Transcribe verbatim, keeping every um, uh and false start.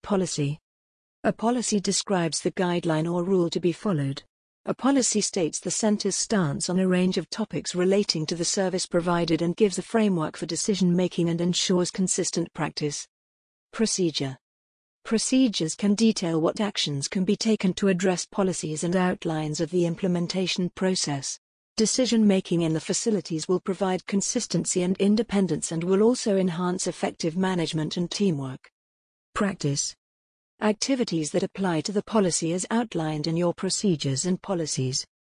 policy. A policy describes the guideline or rule to be followed. A policy states the center's stance on a range of topics relating to the service provided and gives a framework for decision-making and ensures consistent practice. Procedure. Procedures can detail what actions can be taken to address policies and outlines of the implementation process. Decision-making in the facilities will provide consistency and independence and will also enhance effective management and teamwork. Practice. Activities that apply to the policy as outlined in your procedures and policies.